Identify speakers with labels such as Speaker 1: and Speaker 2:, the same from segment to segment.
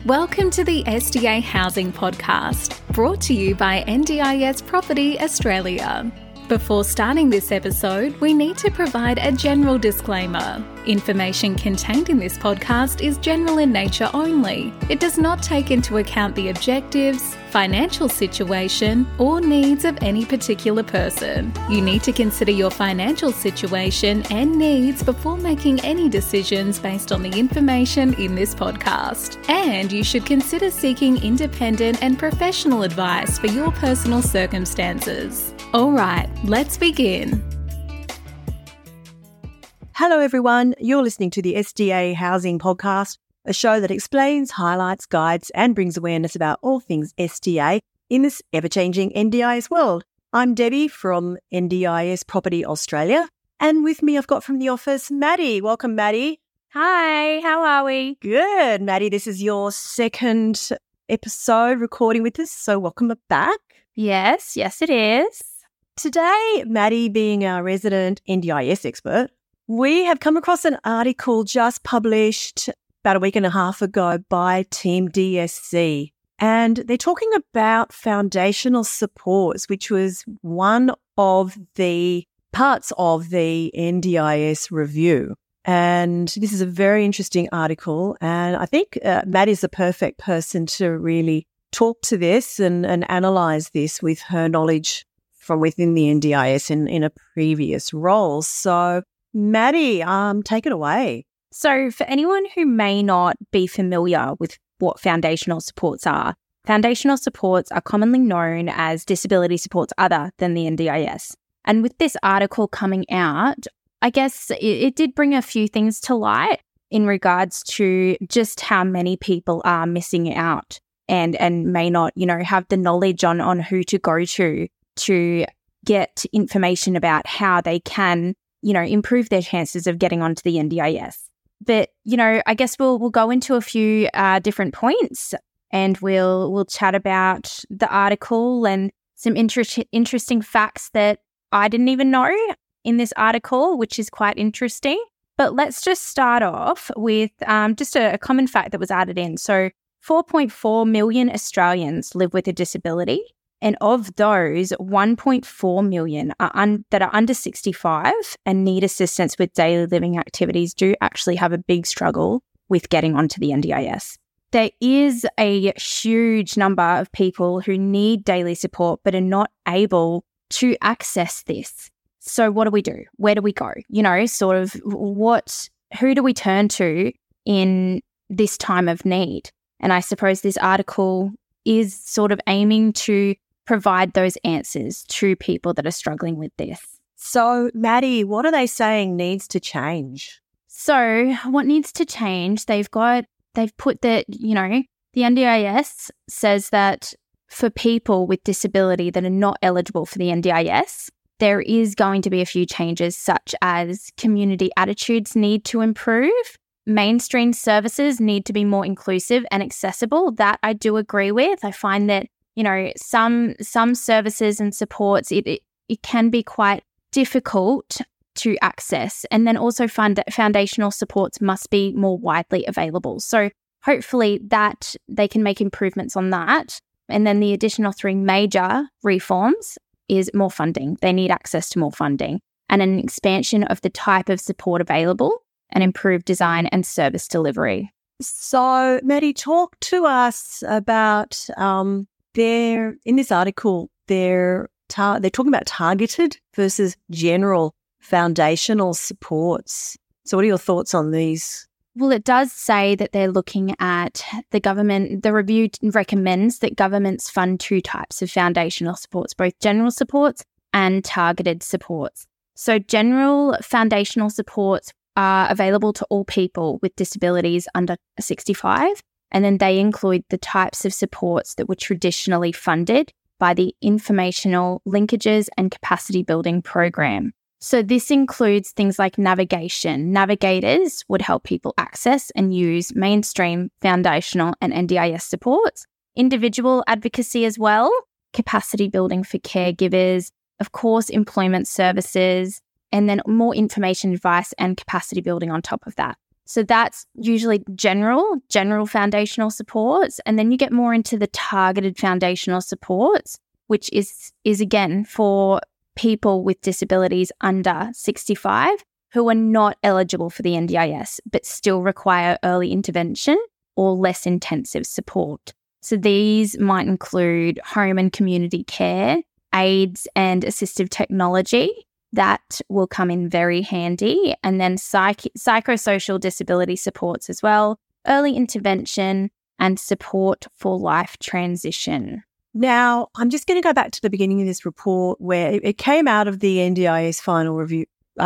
Speaker 1: Welcome to the SDA Housing Podcast, brought to you by NDIS Property Australia. Before starting this episode, we need to provide a general disclaimer. Information contained in this podcast is general in nature only. It does not take into account the objectives, financial situation, or needs of any particular person. You need to consider your financial situation and needs before making any decisions based on the information in this podcast. And you should consider seeking independent and professional advice for your personal circumstances. All right, let's begin.
Speaker 2: Hello everyone, you're listening to the SDA Housing Podcast, a show that explains, highlights, guides and brings awareness about all things SDA in this ever-changing NDIS world. I'm Debbie from NDIS Property Australia, and with me I've got from the office Maddie. Welcome, Maddie.
Speaker 3: Hi, how are we?
Speaker 2: Good, Maddie. This is your second episode recording with us, so welcome back.
Speaker 3: Yes, it is.
Speaker 2: Today, Maddie being our resident NDIS expert, we have come across an article just published about a week and a half ago by Team DSC, and they're talking about foundational supports, which was one of the parts of the NDIS review. And this is a very interesting article, and I think Matt is the perfect person to really talk to this and analyse this with her knowledge from within the NDIS in a previous role. So, Maddie, take it away.
Speaker 3: So for anyone who may not be familiar with what foundational supports are commonly known as disability supports other than the NDIS. And with this article coming out, I guess it did bring a few things to light in regards to just how many people are missing out and may not, have the knowledge on who to go to get information about how they can improve their chances of getting onto the NDIS. But, I guess we'll go into a few different points, and we'll chat about the article and some interesting facts that I didn't even know in this article, which is quite interesting. But let's just start off with just a common fact that was added in. So 4.4 million Australians live with a disability. And of those, 1.4 million that are under 65 and need assistance with daily living activities do actually have a big struggle with getting onto the NDIS. There is a huge number of people who need daily support but are not able to access this. So what do we do? Where do we go? Who do we turn to in this time of need? And I suppose this article is sort of aiming to provide those answers to people that are struggling with this.
Speaker 2: So, Maddie, what are they saying needs to change?
Speaker 3: So, what needs to change? They've put that, the NDIS says that for people with disability that are not eligible for the NDIS, there is going to be a few changes, such as community attitudes need to improve, mainstream services need to be more inclusive and accessible. That I do agree with. I find that some services and supports, it can be quite difficult to access. And then also foundational supports must be more widely available. So hopefully that they can make improvements on that. And then the additional 3 major reforms is more funding. They need access to more funding and an expansion of the type of support available and improved design and service delivery.
Speaker 2: So, Maddie, talk to us about in this article, they're talking about targeted versus general foundational supports. So what are your thoughts on these?
Speaker 3: Well, it does say that they're looking at the review recommends that governments fund 2 types of foundational supports, both general supports and targeted supports. So general foundational supports are available to all people with disabilities under 65. And then they include the types of supports that were traditionally funded by the Informational Linkages and Capacity Building Program. So this includes things like navigation. Navigators would help people access and use mainstream, foundational and NDIS supports. Individual advocacy as well, capacity building for caregivers, of course, employment services, and then more information advice and capacity building on top of that. So that's usually general foundational supports. And then you get more into the targeted foundational supports, which is again for people with disabilities under 65 who are not eligible for the NDIS but still require early intervention or less intensive support. So these might include home and community care, aids and assistive technology. That will come in very handy. And then psychosocial disability supports as well, early intervention and support for life transition.
Speaker 2: Now, I'm just going to go back to the beginning of this report where it came out of the NDIS final review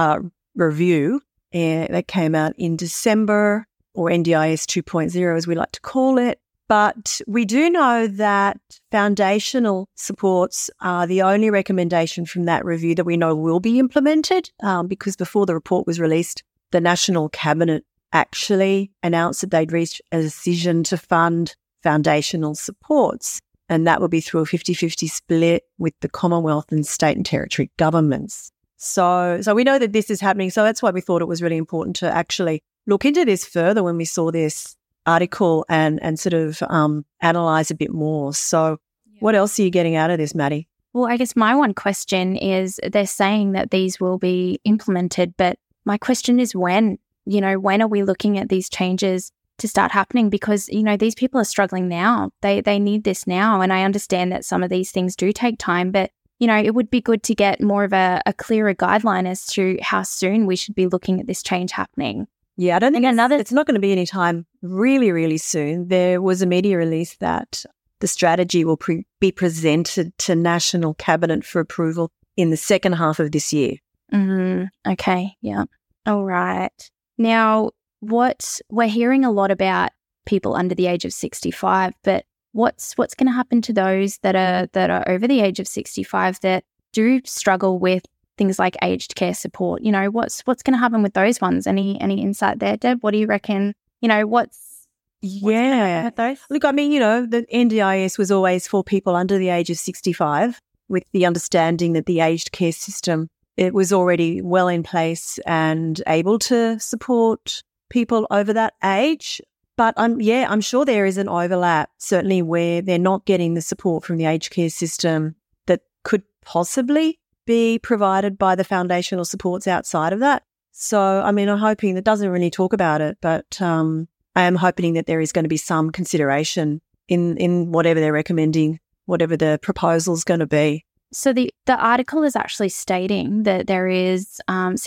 Speaker 2: that came out in December, or NDIS 2.0 as we like to call it. But we do know that foundational supports are the only recommendation from that review that we know will be implemented, because before the report was released, the National Cabinet actually announced that they'd reached a decision to fund foundational supports, and that will be through a 50-50 split with the Commonwealth and state and territory governments. So we know that this is happening, so that's why we thought it was really important to actually look into this further when we saw this article and sort of analyse a bit more. So what else are you getting out of this, Maddie?
Speaker 3: Well, I guess my one question is they're saying that these will be implemented, but my question is when? When are we looking at these changes to start happening? Because, these people are struggling now. They need this now. And I understand that some of these things do take time, but, it would be good to get more of a clearer guideline as to how soon we should be looking at this change happening.
Speaker 2: Yeah, I don't think it's not going to be any time really, really soon. There was a media release that the strategy will be presented to National Cabinet for approval in the second half of this year.
Speaker 3: Mm-hmm. Okay, yeah. All right. Now, we're hearing a lot about people under the age of 65, but what's going to happen to those that are over the age of 65 that do struggle with things like aged care support? What's going to happen with those ones? Any insight there, Deb? What do you reckon? What's with those?
Speaker 2: Look, I mean, the NDIS was always for people under the age of 65, with the understanding that the aged care system, it was already well in place and able to support people over that age. But I'm sure there is an overlap, certainly where they're not getting the support from the aged care system that could possibly be provided by the foundational supports outside of that. So, I mean, I'm hoping that doesn't really talk about it, but I am hoping that there is going to be some consideration in whatever they're recommending, whatever the proposal's going to be.
Speaker 3: So the article is actually stating that there is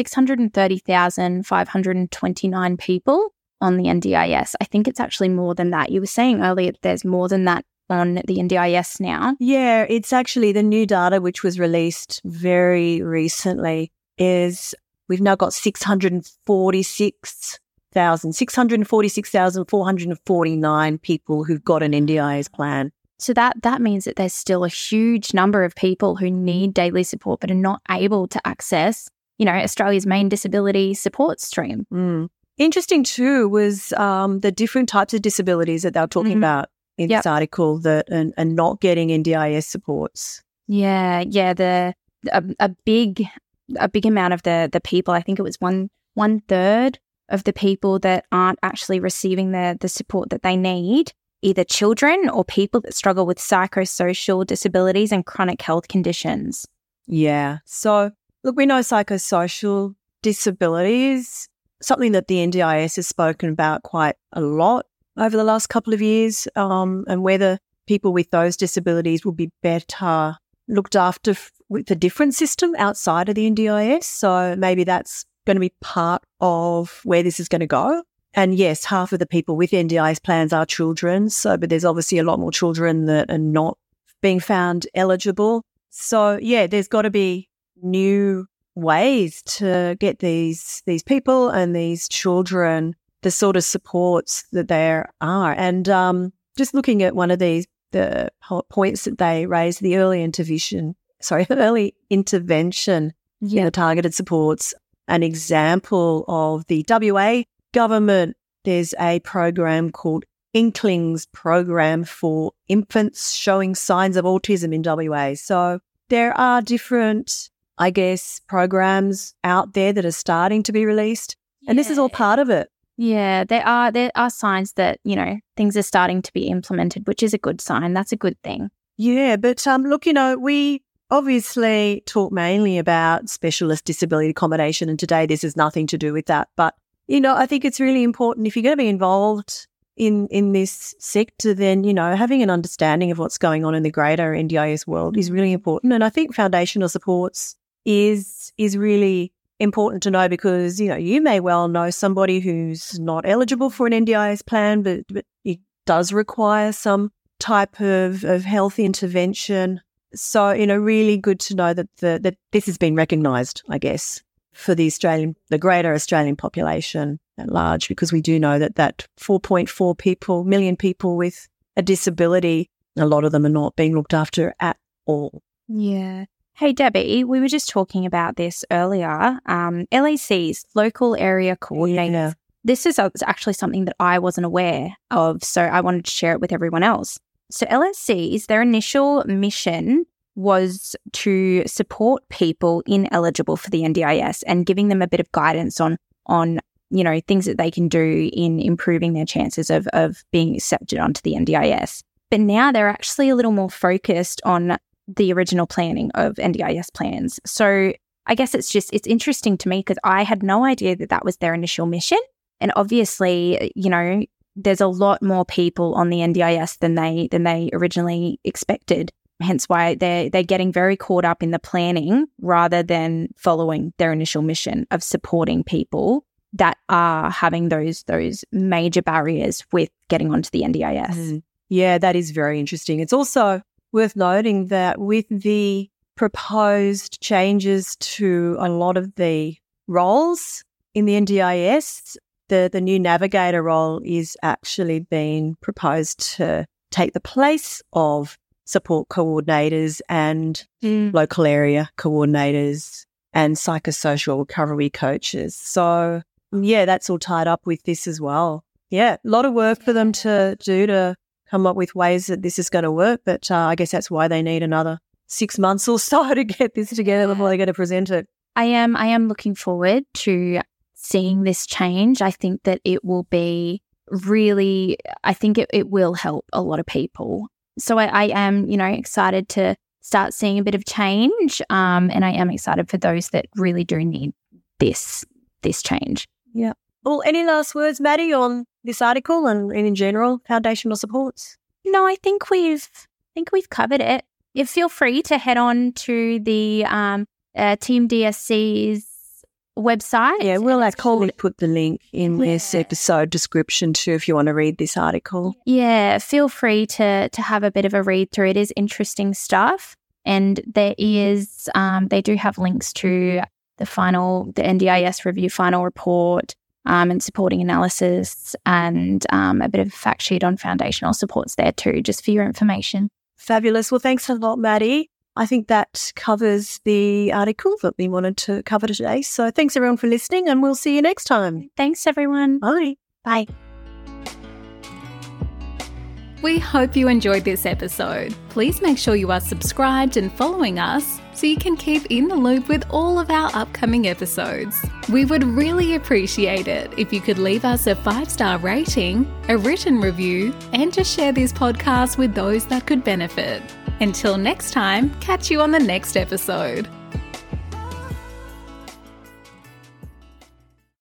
Speaker 3: 630,529 people on the NDIS. I think it's actually more than that. You were saying earlier that there's more than that on the NDIS now.
Speaker 2: Yeah, it's actually the new data which was released very recently is we've now got 646,449 people who've got an NDIS plan.
Speaker 3: So that means that there's still a huge number of people who need daily support but are not able to access, Australia's main disability support stream.
Speaker 2: Mm. Interesting too was the different types of disabilities that they were talking about in this article that are not getting NDIS supports.
Speaker 3: Yeah, a big amount of the people. I think it was one third of the people that aren't actually receiving the support that they need, either children or people that struggle with psychosocial disabilities and chronic health conditions.
Speaker 2: Yeah. So look, we know psychosocial disabilities, something that the NDIS has spoken about quite a lot over the last couple of years, and whether people with those disabilities will be better looked after with a different system outside of the NDIS. So maybe that's going to be part of where this is going to go. And yes, half of the people with NDIS plans are children. But there's obviously a lot more children that are not being found eligible. So yeah, there's got to be new ways to get these people and these children the sort of supports that there are. And just looking at one of the points that they raised, the early intervention in the targeted supports, an example of the WA government, there's a program called Inklings Program for Infants Showing Signs of Autism in WA. So there are different, I guess, programs out there that are starting to be released. And this is all part of it.
Speaker 3: Yeah, there are signs that, things are starting to be implemented, which is a good sign. That's a good thing.
Speaker 2: Yeah, but look, we obviously talk mainly about specialist disability accommodation, and today this has nothing to do with that. But, I think it's really important if you're going to be involved in this sector, then, having an understanding of what's going on in the greater NDIS world is really important. And I think foundational supports is really important to know because, you may well know somebody who's not eligible for an NDIS plan, but it does require some type of health intervention. So, really good to know that this has been recognised, I guess, for the greater Australian population at large, because we do know that 4.4 million people with a disability, a lot of them are not being looked after at all.
Speaker 3: Yeah. Hey, Debbie, we were just talking about this earlier. LACs, local area coordinators.
Speaker 2: Yeah.
Speaker 3: This is actually something that I wasn't aware of, so I wanted to share it with everyone else. So LACs, their initial mission was to support people ineligible for the NDIS and giving them a bit of guidance on things that they can do in improving their chances of being accepted onto the NDIS. But now they're actually a little more focused on the original planning of NDIS plans. So I guess it's interesting to me because I had no idea that was their initial mission. And obviously, there's a lot more people on the NDIS than they originally expected. Hence why they're getting very caught up in the planning rather than following their initial mission of supporting people that are having those major barriers with getting onto the NDIS.
Speaker 2: Mm. Yeah, that is very interesting. It's also worth noting that with the proposed changes to a lot of the roles in the NDIS, the new navigator role is actually being proposed to take the place of support coordinators and local area coordinators and psychosocial recovery coaches. So, yeah, that's all tied up with this as well. Yeah, a lot of work for them to do to come up with ways that this is going to work, but I guess that's why they need another 6 months or so to get this together before they're going to present it.
Speaker 3: I am looking forward to seeing this change. I think that it will be it will help a lot of people. So I am, excited to start seeing a bit of change, and I am excited for those that really do need this change.
Speaker 2: Yeah. Well, any last words, Maddie, on this article and in general, foundational supports?
Speaker 3: No, I think we've covered it. Feel free to head on to the Team DSC's website.
Speaker 2: Yeah, we'll actually put the link in this episode description too if you want to read this article.
Speaker 3: Yeah, feel free to have a bit of a read through. It is interesting stuff, and there is they do have links to the NDIS review final report and supporting analysis and a bit of a fact sheet on foundational supports there too, just for your information.
Speaker 2: Fabulous. Well, thanks a lot, Maddie. I think that covers the article that we wanted to cover today. So thanks everyone for listening, and we'll see you next time.
Speaker 3: Thanks everyone.
Speaker 2: Bye.
Speaker 3: Bye.
Speaker 1: We hope you enjoyed this episode. Please make sure you are subscribed and following us so you can keep in the loop with all of our upcoming episodes. We would really appreciate it if you could leave us a 5-star rating, a written review, and to share this podcast with those that could benefit. Until next time, catch you on the next episode.